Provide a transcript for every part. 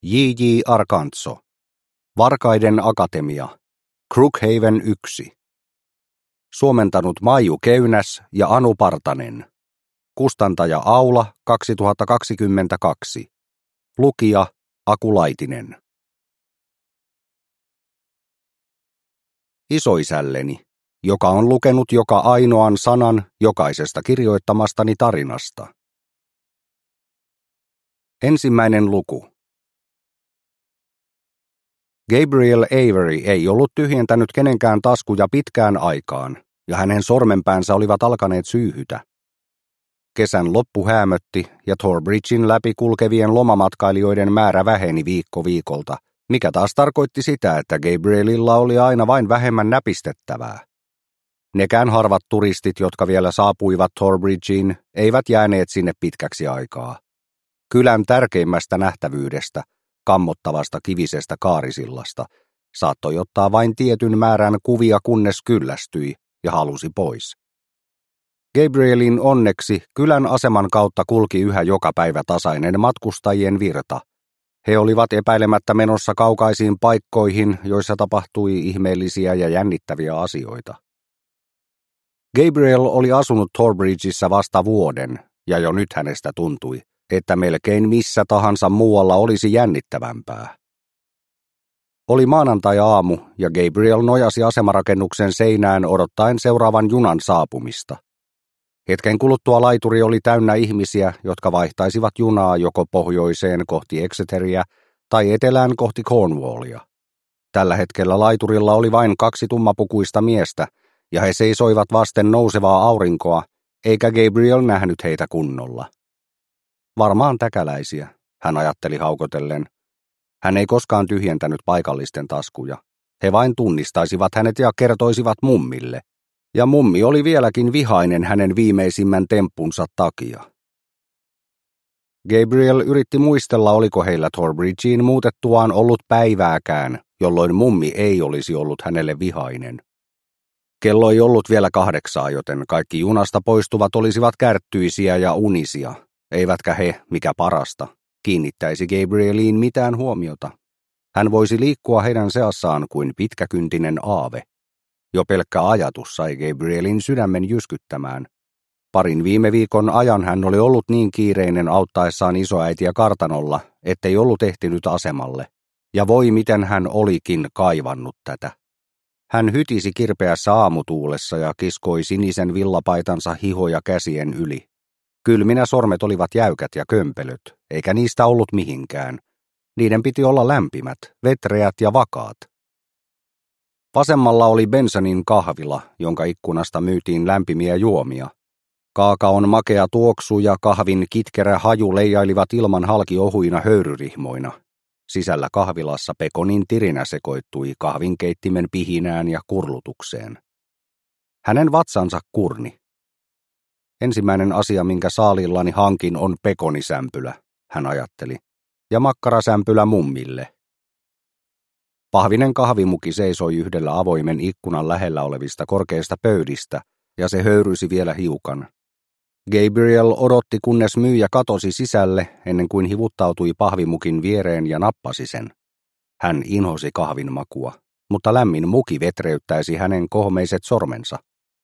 J.J. Arcantso. Varkaiden akatemia. Crookhaven 1. Suomentanut Maiju Keynäs ja Anu Partanen. Kustantaja Aula 2022. Lukija Aku Laitinen. Isoisälleni, joka on lukenut joka ainoan sanan jokaisesta kirjoittamastani tarinasta. Ensimmäinen luku. Gabriel Avery ei ollut tyhjentänyt kenenkään taskuja pitkään aikaan, ja hänen sormenpäänsä olivat alkaneet syyhytä. Kesän loppu häämötti, ja Torbridgein läpi kulkevien lomamatkailijoiden määrä väheni viikko viikolta, mikä taas tarkoitti sitä, että Gabrielilla oli aina vain vähemmän näpistettävää. Nekään harvat turistit, jotka vielä saapuivat Torbridgeen, eivät jääneet sinne pitkäksi aikaa. Kylän tärkeimmästä nähtävyydestä, kammottavasta kivisestä kaarisillasta, saattoi ottaa vain tietyn määrän kuvia, kunnes kyllästyi ja halusi pois. Gabrielin onneksi kylän aseman kautta kulki yhä joka päivä tasainen matkustajien virta. He olivat epäilemättä menossa kaukaisiin paikkoihin, joissa tapahtui ihmeellisiä ja jännittäviä asioita. Gabriel oli asunut Torbridgeissa vasta vuoden, ja jo nyt hänestä tuntui, että melkein missä tahansa muualla olisi jännittävämpää. Oli maanantai-aamu, ja Gabriel nojasi asemarakennuksen seinään odottaen seuraavan junan saapumista. Hetken kuluttua laituri oli täynnä ihmisiä, jotka vaihtaisivat junaa joko pohjoiseen kohti Exeteriä tai etelään kohti Cornwallia. Tällä hetkellä laiturilla oli vain 2 tummapukuista miestä, ja he seisoivat vasten nousevaa aurinkoa, eikä Gabriel nähnyt heitä kunnolla. Varmaan täkäläisiä, hän ajatteli haukotellen. Hän ei koskaan tyhjentänyt paikallisten taskuja. He vain tunnistaisivat hänet ja kertoisivat mummille. Ja mummi oli vieläkin vihainen hänen viimeisimmän temppunsa takia. Gabriel yritti muistella, oliko heillä Torbridgeen muutettuaan ollut päivääkään, jolloin mummi ei olisi ollut hänelle vihainen. Kello ei ollut vielä 8, joten kaikki junasta poistuvat olisivat kärttyisiä ja unisia, eivätkä he, mikä parasta, kiinnittäisi Gabrieliin mitään huomiota. Hän voisi liikkua heidän seassaan kuin pitkäkyntinen aave. Jo pelkkä ajatus sai Gabrielin sydämen jyskyttämään. Parin viime viikon ajan hän oli ollut niin kiireinen auttaessaan isoäitiä kartanolla, ettei ollut ehtinyt asemalle. Ja voi miten hän olikin kaivannut tätä. Hän hytisi kirpeässä aamutuulessa ja kiskoi sinisen villapaitansa hihoja käsien yli. Kylminä sormet olivat jäykät ja kömpelöt, eikä niistä ollut mihinkään. Niiden piti olla lämpimät, vetreät ja vakaat. Vasemmalla oli Bensonin kahvila, jonka ikkunasta myytiin lämpimiä juomia. Kaakaon makea tuoksu ja kahvin kitkerä haju leijailivat ilman halki ohuina höyryrihmoina. Sisällä kahvilassa Pekonin tirinä sekoittui kahvinkeittimen pihinään ja kurlutukseen. Hänen vatsansa kurni. Ensimmäinen asia, minkä saalillani hankin, on pekonisämpylä, hän ajatteli, ja makkarasämpylä mummille. Pahvinen kahvimuki seisoi yhdellä avoimen ikkunan lähellä olevista korkeista pöydistä, ja se höyrysi vielä hiukan. Gabriel odotti, kunnes myyjä katosi sisälle, ennen kuin hivuttautui pahvimukin viereen ja nappasi sen. Hän inhosi kahvin makua, mutta lämmin muki vetreyttäisi hänen kohmeiset sormensa.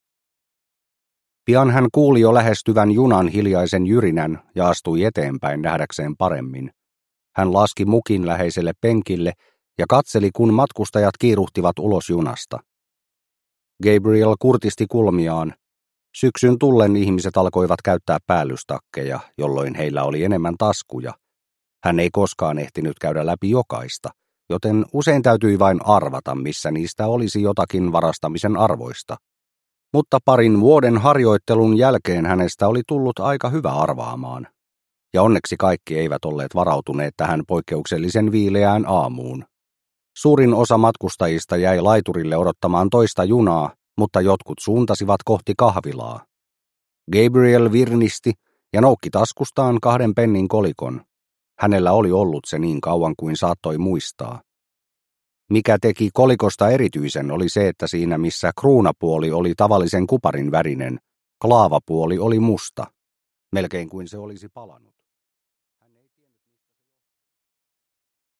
Pian hän kuuli jo lähestyvän junan hiljaisen jyrinän ja astui eteenpäin nähdäkseen paremmin. Hän laski mukin läheiselle penkille ja katseli, kun matkustajat kiiruhtivat ulos junasta. Gabriel kurtisti kulmiaan. Syksyn tullen ihmiset alkoivat käyttää päällystakkeja, jolloin heillä oli enemmän taskuja. Hän ei koskaan ehtinyt käydä läpi jokaista, joten usein täytyi vain arvata, missä niistä olisi jotakin varastamisen arvoista. Mutta parin vuoden harjoittelun jälkeen hänestä oli tullut aika hyvä arvaamaan. Ja onneksi kaikki eivät olleet varautuneet tähän poikkeuksellisen viileään aamuun. Suurin osa matkustajista jäi laiturille odottamaan toista junaa, mutta jotkut suuntasivat kohti kahvilaa. Gabriel virnisti ja noukki taskustaan 2 pennin kolikon. Hänellä oli ollut se niin kauan kuin saattoi muistaa. Mikä teki kolikosta erityisen oli se, että siinä missä kruunapuoli oli tavallisen kuparin värinen, klaavapuoli oli musta, melkein kuin se olisi palanut.